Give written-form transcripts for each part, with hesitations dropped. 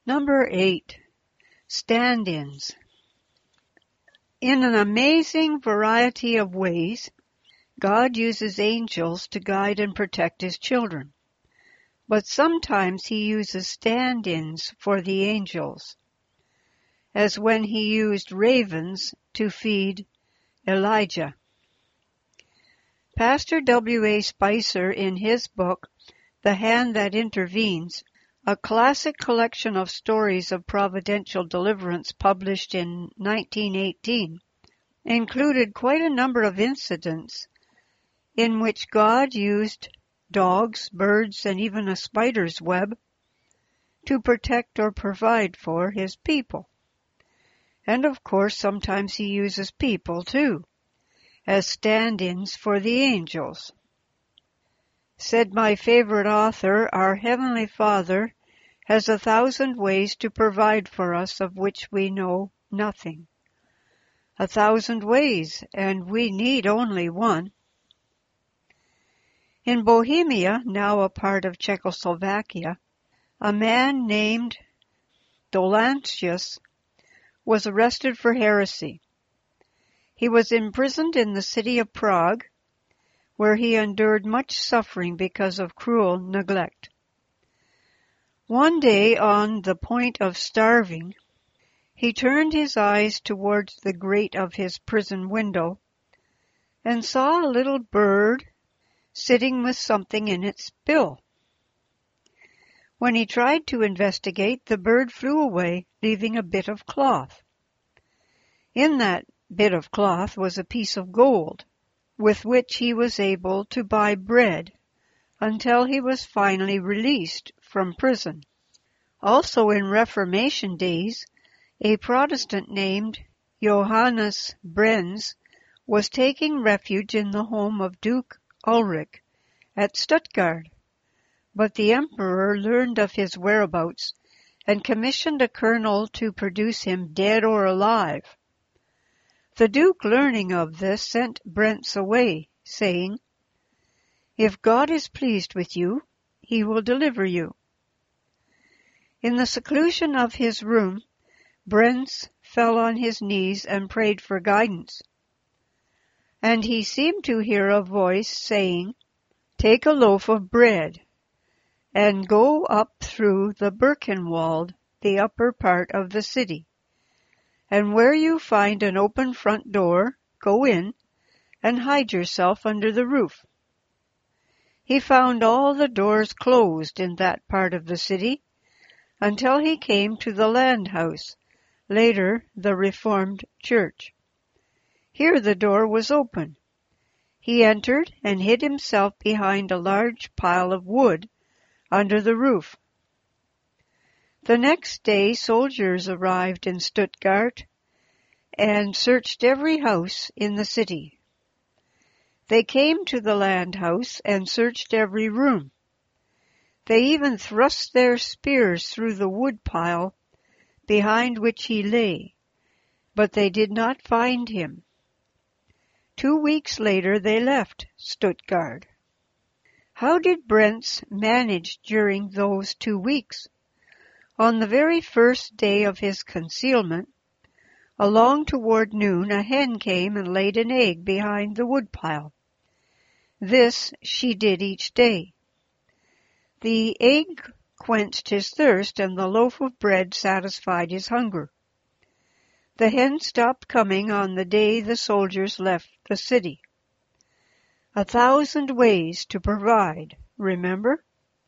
Number 8. Stand-ins. In an amazing variety of ways, God uses angels to guide and protect His children. But sometimes He uses stand-ins for the angels, as when He used ravens to feed Elijah. Pastor W.A. Spicer, in his book, The Hand That Intervenes, a classic collection of stories of providential deliverance published in 1918, included quite a number of incidents in which God used dogs, birds, and even a spider's web to protect or provide for His people. And of course, sometimes He uses people too, as stand-ins for the angels. Said my favorite author, our Heavenly Father has 1,000 ways to provide for us of which we know nothing. 1,000 ways, and we need only one. In Bohemia, now a part of Czechoslovakia, a man named Dolancius was arrested for heresy. He was imprisoned in the city of Prague, where he endured much suffering because of cruel neglect. One day, on the point of starving, he turned his eyes towards the grate of his prison window and saw a little bird sitting with something in its bill. When he tried to investigate, the bird flew away, leaving a bit of cloth. In that bit of cloth was a piece of gold, with which he was able to buy bread until he was finally released from prison. Also in Reformation days, a Protestant named Johannes Brenz was taking refuge in the home of Duke Ulrich at Stuttgart, but the emperor learned of his whereabouts and commissioned a colonel to produce him dead or alive. The Duke, learning of this, sent Brenz away, saying, "If God is pleased with you, He will deliver you." In the seclusion of his room, Brenz fell on his knees and prayed for guidance. And he seemed to hear a voice saying, "Take a loaf of bread and go up through the Birkenwald, the upper part of the city. And where you find an open front door, go in and hide yourself under the roof." He found all the doors closed in that part of the city until he came to the Landhaus, later the Reformed Church. Here the door was open. He entered and hid himself behind a large pile of wood under the roof. The next day soldiers arrived in Stuttgart and searched every house in the city. They came to the Landhaus and searched every room. They even thrust their spears through the wood pile behind which he lay, but they did not find him. 2 weeks later they left Stuttgart. How did Brenz manage during those 2 weeks? On the very first day of his concealment, along toward noon, a hen came and laid an egg behind the woodpile. This she did each day. The egg quenched his thirst, and the loaf of bread satisfied his hunger. The hen stopped coming on the day the soldiers left the city. 1,000 ways to provide, remember?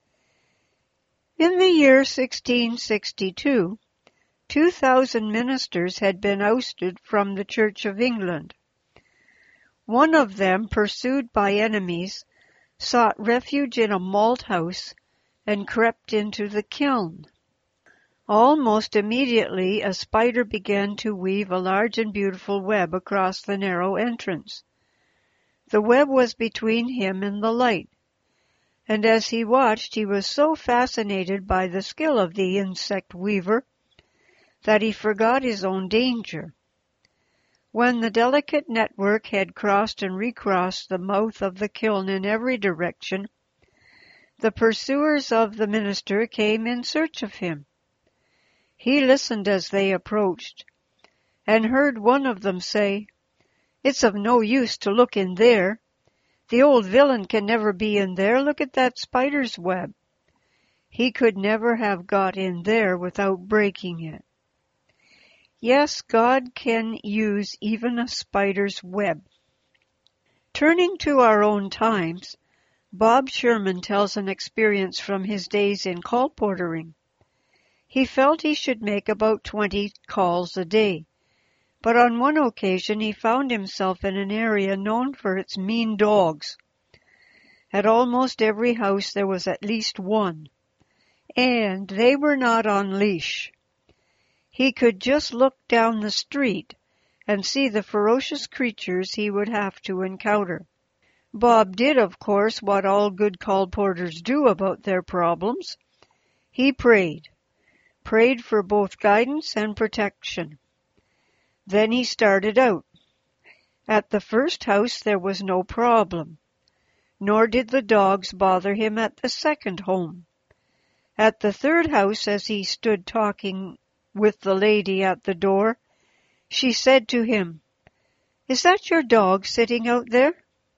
In the year 1662, 2,000 ministers had been ousted from the Church of England. One of them, pursued by enemies, sought refuge in a malt house and crept into the kiln. Almost immediately a spider began to weave a large and beautiful web across the narrow entrance. The web was between him and the light, and as he watched he was so fascinated by the skill of the insect weaver that he forgot his own danger. When the delicate network had crossed and recrossed the mouth of the kiln in every direction, the pursuers of the minister came in search of him. He listened as they approached, and heard one of them say, "It's of no use to look in there. The old villain can never be in there. Look at that spider's web. He could never have got in there without breaking it." Yes, God can use even a spider's web. Turning to our own times, Bob Sherman tells an experience from his days in colportering. He felt he should make about 20 calls a day, but on one occasion he found himself in an area known for its mean dogs. At almost every house there was at least one, and they were not on leash. He could just look down the street and see the ferocious creatures he would have to encounter. Bob did, of course, what all good colporters do about their problems. He prayed for both guidance and protection. Then he started out. At the first house there was no problem, nor did the dogs bother him at the second home. At the third house, as he stood talking with the lady at the door, she said to him, "Is that your dog sitting out there?"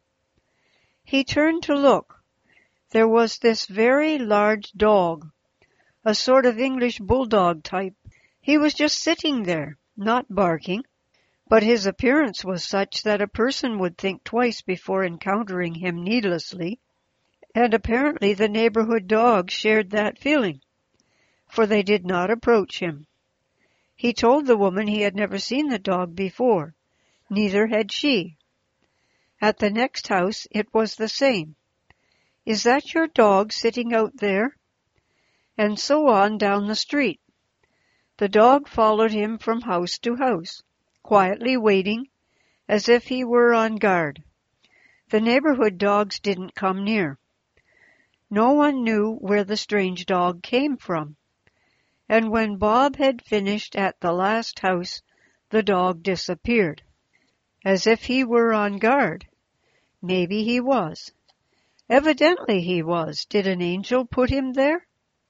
He turned to look. There was this very large dog, a sort of English bulldog type. He was just sitting there, not barking, but his appearance was such that a person would think twice before encountering him needlessly, and apparently the neighborhood dogs shared that feeling, for they did not approach him. He told the woman he had never seen the dog before, neither had she. At the next house it was the same. "Is that your dog sitting out there?" And so on down the street. The dog followed him from house to house, quietly waiting, as if he were on guard. The neighborhood dogs didn't come near. No one knew where the strange dog came from. And when Bob had finished at the last house, the dog disappeared. As if he were on guard. Maybe he was. Evidently he was. Did an angel put him there?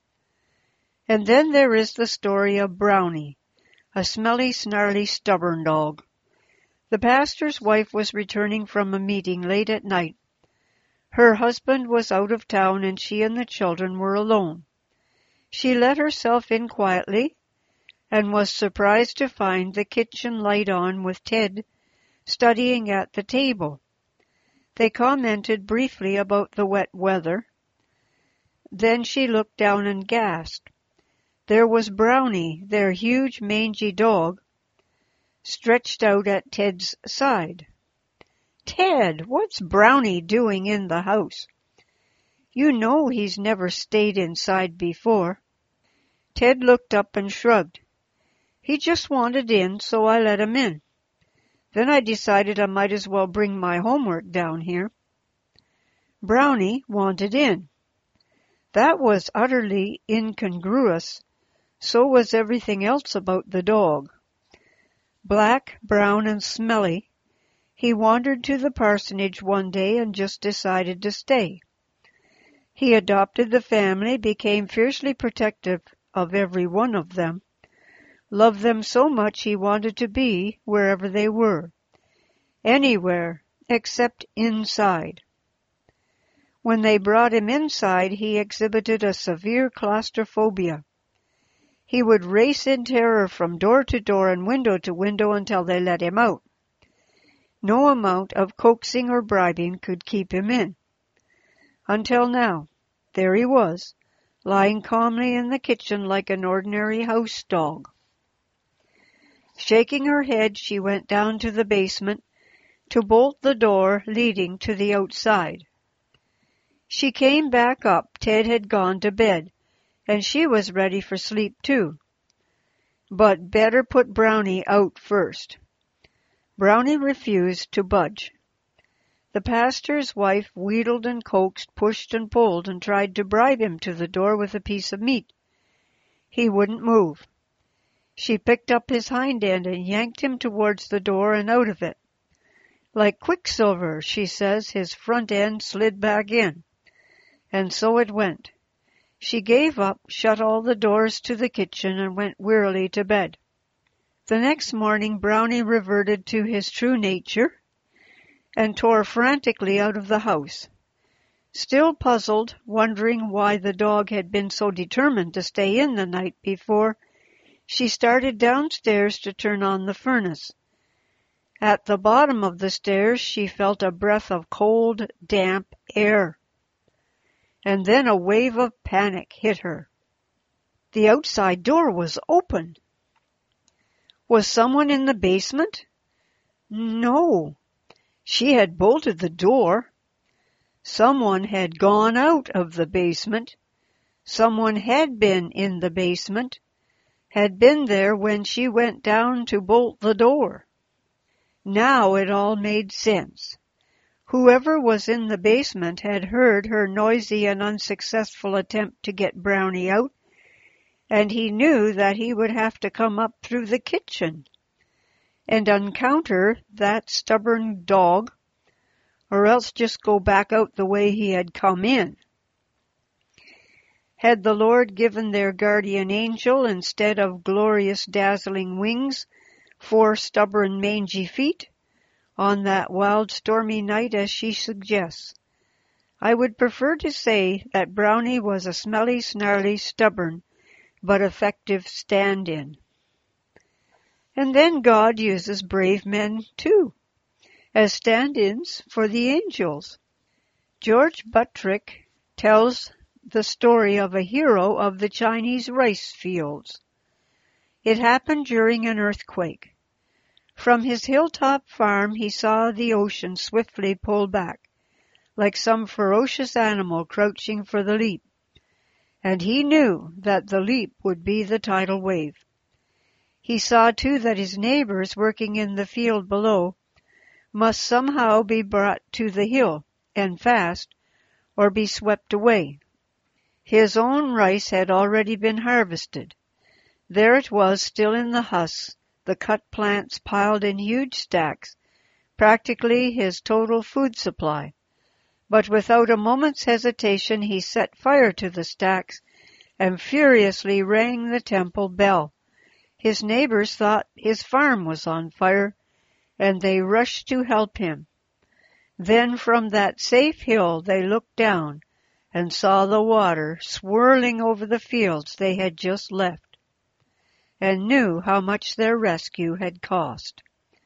And then there is the story of Brownie, a smelly, snarly, stubborn dog. The pastor's wife was returning from a meeting late at night. Her husband was out of town and she and the children were alone. She let herself in quietly and was surprised to find the kitchen light on with Ted studying at the table. They commented briefly about the wet weather. Then she looked down and gasped. There was Brownie, their huge, mangy dog, stretched out at Ted's side. "Ted, what's Brownie doing in the house? You know he's never stayed inside before." Ted looked up and shrugged. "He just wanted in, so I let him in. Then I decided I might as well bring my homework down here." Brownie wanted in. That was utterly incongruous. So was everything else about the dog. Black, brown, and smelly, he wandered to the parsonage one day and just decided to stay. He adopted the family, became fiercely protective of every one of them, loved them so much he wanted to be wherever they were, anywhere except inside. When they brought him inside, he exhibited a severe claustrophobia. He would race in terror from door to door and window to window until they let him out. No amount of coaxing or bribing could keep him in. Until now, there he was, lying calmly in the kitchen like an ordinary house dog. Shaking her head, she went down to the basement to bolt the door leading to the outside. She came back up. Ted had gone to bed, and she was ready for sleep too. But better put Brownie out first. Brownie refused to budge. The pastor's wife wheedled and coaxed, pushed and pulled, and tried to bribe him to the door with a piece of meat. He wouldn't move. She picked up his hind end and yanked him towards the door and out of it. Like quicksilver, she says, his front end slid back in. And so it went. She gave up, shut all the doors to the kitchen, and went wearily to bed. The next morning Brownie reverted to his true nature and tore frantically out of the house. Still puzzled, wondering why the dog had been so determined to stay in the night before, she started downstairs to turn on the furnace. At the bottom of the stairs she felt a breath of cold, damp air. And then a wave of panic hit her. The outside door was open. Was someone in the basement? No. She had bolted the door. Someone had gone out of the basement. Someone had been in the basement, had been there when she went down to bolt the door. Now it all made sense. Whoever was in the basement had heard her noisy and unsuccessful attempt to get Brownie out, and he knew that he would have to come up through the kitchen and encounter that stubborn dog, or else just go back out the way he had come in. Had the Lord given their guardian angel, instead of glorious dazzling wings, 4 stubborn mangy feet, on that wild stormy night as she suggests? I would prefer to say that Brownie was a smelly, snarly, stubborn, but effective stand-in. And then God uses brave men too, as stand-ins for the angels. George Buttrick tells the story of a hero of the Chinese rice fields. It happened during an earthquake. From his hilltop farm he saw the ocean swiftly pull back, like some ferocious animal crouching for the leap, and he knew that the leap would be the tidal wave. He saw too that his neighbors working in the field below must somehow be brought to the hill, and fast, or be swept away. His own rice had already been harvested. There it was, still in the husks, the cut plants piled in huge stacks, practically his total food supply. But without a moment's hesitation he set fire to the stacks and furiously rang the temple bell. His neighbors thought his farm was on fire, and they rushed to help him. Then from that safe hill they looked down and saw the water swirling over the fields they had just left, and knew how much their rescue had cost.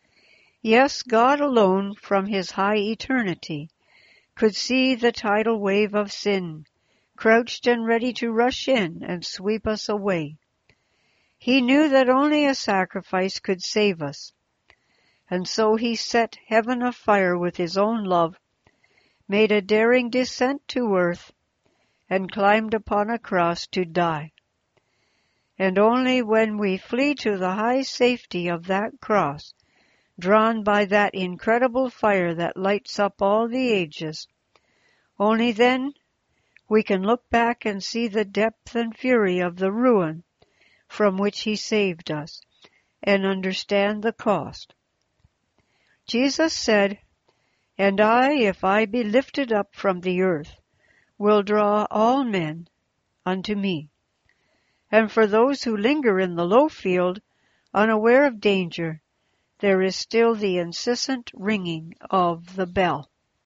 Yes, God alone, from his high eternity, could see the tidal wave of sin, crouched and ready to rush in and sweep us away. He knew that only a sacrifice could save us, and so he set heaven afire with his own love, made a daring descent to earth, and climbed upon a cross to die. And only when we flee to the high safety of that cross, drawn by that incredible fire that lights up all the ages, only then we can look back and see the depth and fury of the ruin from which he saved us, and understand the cost. Jesus said, "And I, if I be lifted up from the earth, will draw all men unto me." And for those who linger in the low field, unaware of danger, there is still the incessant ringing of the bell.